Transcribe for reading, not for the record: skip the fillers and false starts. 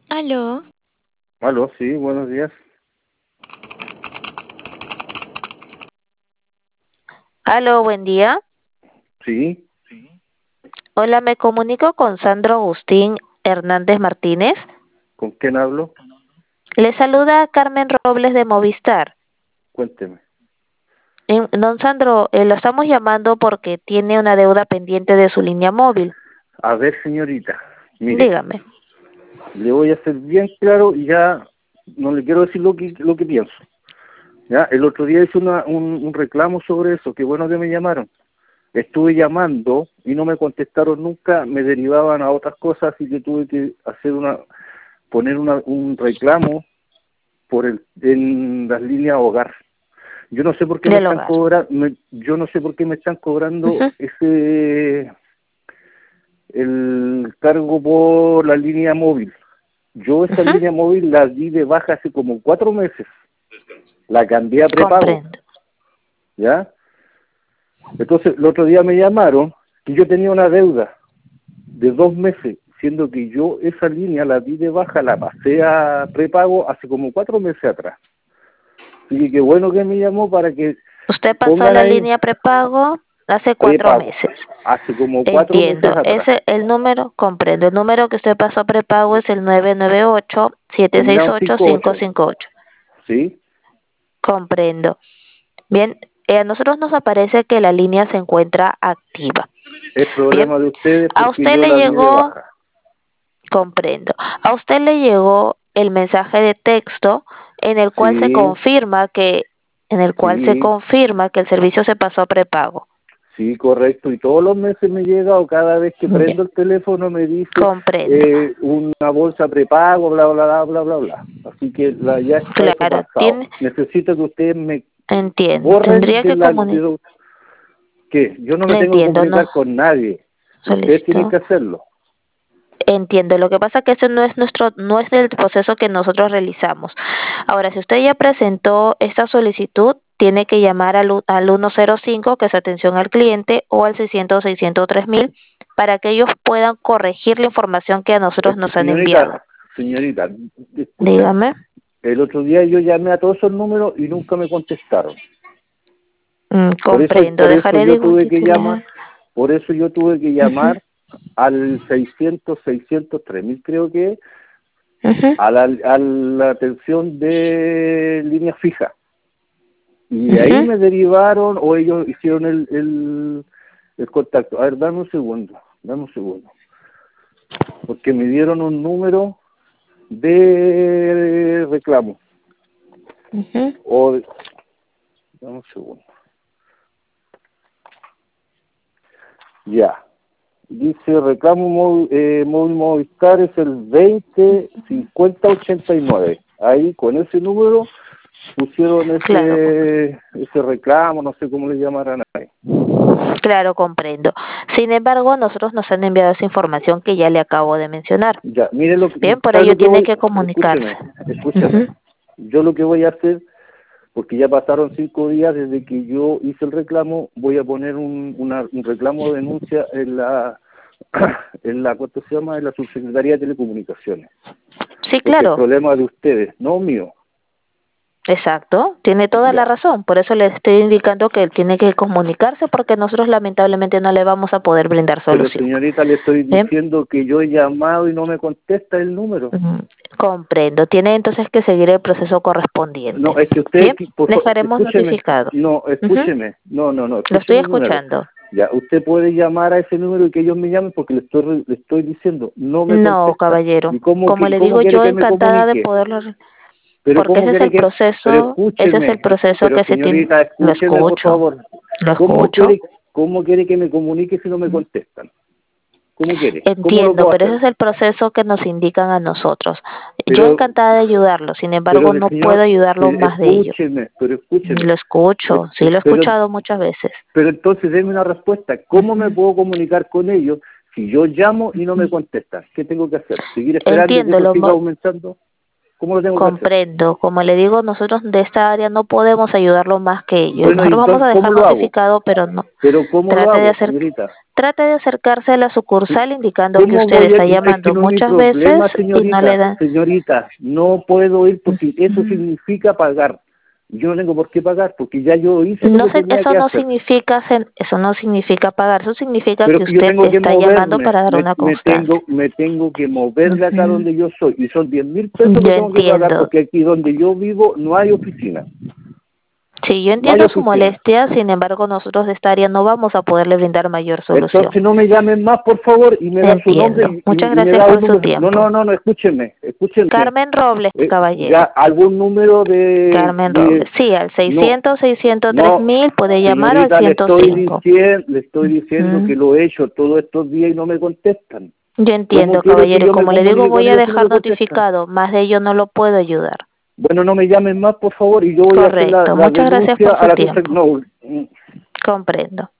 Aló, Aló, sí, buenos días. aló, buen día. Sí, Hola, me comunico con Sandro Agustín Hernández Martínez. ¿con quién hablo? Le saluda Carmen Robles de Movistar. Cuénteme. Don Sandro, lo estamos llamando porque tiene una deuda pendiente de su línea móvil. A ver, señorita, mire, Dígame. le voy a ser bien claro y ya no le quiero decir lo que pienso. Ya, el otro día hice un reclamo sobre eso, qué bueno que me llamaron. Estuve llamando y no me contestaron nunca, me derivaban a otras cosas, así que tuve que poner un reclamo en las líneas hogar. Yo no sé por qué me Del están hogar. cobrando, yo no sé por qué me están cobrando Ujú, el cargo por la línea móvil. Yo esa ujú. línea móvil la di de baja hace como 4 meses, la cambié a prepago, Comprendo. ¿ya? Entonces el otro día me llamaron que yo tenía una deuda de 2 meses, siendo que yo esa línea la di de baja, la pasé a prepago hace como 4 meses atrás. Así que qué bueno que me llamó para que Usted pasó pongan la ahí línea prepago hace cuatro prepago, meses. hace como 4 meses Entiendo. atrás. Ese el número, comprendo. El número que usted pasó prepago es el 998 Terminado en 768 58, 558. ¿sí? Comprendo. Bien, a nosotros nos aparece que la línea se encuentra activa. Es Bien, problema de ustedes a porque usted yo le la di de llegó, baja. comprendo, a usted le llegó el mensaje de texto en el cual se Sí, confirma que, sí, el servicio se pasó a prepago. sí, correcto. Y todos los meses me llega o cada vez que Ya, prendo el teléfono me dice comprendo. una bolsa prepago, bla, bla, bla, bla, bla, bla. Así que ya está eso Claro, pasado. Necesito que ustedes me entiendo, borren tendría que comunicar, que yo no me tengo que entiendo, no, comunicar con nadie. Ustedes tienen solicito. que hacerlo. Entiendo, lo que pasa que ese no es el proceso que nosotros realizamos. Ahora, si usted ya presentó esta solicitud, tiene que llamar al 105, que es atención al cliente, o al 600-603 para que ellos puedan corregir la información que a nosotros nos han enviado. Señorita, escúcheme. Dígame. El otro día yo llamé a todos esos números y nunca me contestaron. Comprendo, Por eso dejaré yo digo tuve que que llamar, por eso yo tuve que Ujú, llamar al 600-603.000 creo que es, ujú, a la atención de línea fija. Y de ahí ujú. me derivaron o ellos hicieron el contacto. A ver, dame un segundo. Porque me dieron un número de reclamo. Ujú. O, dame un segundo. Ya. Dice reclamo móvil Movistar es el 20 50 89. Ahí con ese número pusieron Claro, ese reclamo, no sé cómo le llamarán ahí. claro, comprendo. Sin embargo, nosotros nos han enviado esa información que ya le acabo de mencionar. Ya, mire Bien, por ¿sabe ello lo que tiene voy? que comunicarse. Escúcheme. Ujú. Yo lo que voy a hacer, porque ya pasaron 5 días desde que yo hice el reclamo, voy a poner un reclamo de denuncia ¿cuánto se llama? En la Subsecretaría de Telecomunicaciones. Sí, Porque el claro, problema de ustedes, no mío. exacto, tiene toda la Ya. razón. Por eso le estoy indicando que él tiene que comunicarse porque nosotros lamentablemente no le vamos a poder brindar Pero solución. señorita, le estoy Bien, diciendo que yo he llamado y no me contesta el número. ujú, comprendo. Tiene entonces que seguir el proceso correspondiente. No, es que usted, Bien, por favor, dejaremos escúcheme. notificado. No, Ujú, escúcheme. No, no, no, lo estoy escúcheme primero. escuchando. Ya, usted puede llamar a ese número y que ellos me llamen porque le estoy diciendo, no me No, contestan. caballero. ¿Y cómo, Como le cómo digo quiere yo, que me encantada de comunique? poderlo, Pero porque cómo quiere que, pero ese es el escúcheme, proceso pero que se tiene. señorita, Lo escúcheme por escucho, favor. lo ¿Cómo escucho. quiere, cómo quiere que me comunique si no me contestan? ¿Cómo quiere? ¿Cómo lo Entiendo, puedo pero ese hacer? es el proceso que nos indican a nosotros. Yo Pero encantada de ayudarlo, sin Pero embargo el no puedo señor, ayudarlo más de ello. escúcheme. Lo escucho, sí lo he Pero, escuchado muchas veces. pero entonces déme una respuesta. ¿Cómo me Ujú. puedo comunicar con ellos si yo llamo y no me contestan? ¿Qué tengo que hacer? ¿Seguir esperando que Entiendo, eso siga aumentando? ¿Cómo lo tengo que hacer? comprendo. Como le digo, nosotros de esta área no podemos ayudarlo más que ellos. Bueno, y Nosotros vamos entonces, a dejar ¿cómo lo hago? notificado, pero no. Pero ¿cómo lo Trate de hago, hacer, señorita? Trate de acercarse a la sucursal indicando que ¿Cómo usted voy a está ir? Es que llamando no es mi muchas problema, veces y no le dan. señorita, no puedo ir porque eso Ujú. significa pagar. Yo no tengo por qué pagar porque ya yo hice lo No que se, tenía que hacer. eso no significa pagar, eso significa Pero que que yo usted tengo que está llamando moverme, para dar una constancia. me tengo que mover de acá Ujú. donde yo soy y son 10.000 pesos que Yo tengo que pagar entiendo. porque aquí donde yo vivo no hay oficina, Sí, yo no hay entiendo su oficina. molestia, sin embargo, nosotros de esta área no vamos a poderle brindar mayor solución. Entonces no me llamen más, por favor, y me da su nombre Entiendo. Muchas y me gracias da un por su número. No, tiempo. no, no, no, escúchenme, escúchenme. Carmen Robles, Ya, caballero. algún número Carmen Robles. Sí, al no, 600, 603 no, mil puede llamar o al señorita, 105. le estoy diciendo que Ujú. lo he hecho todos estos días y no me contestan. Yo ¿Cómo entiendo, quiere que caballero, y yo me como le digo, comunique con voy a ellos si no dejar me contestan? notificado. Más de ello no lo puedo ayudar. Bueno, no me llamen más, por favor, y yo voy a hacer Correcto. la Muchas gracias denuncia por a su la cosa. tiempo. No, Comprendo.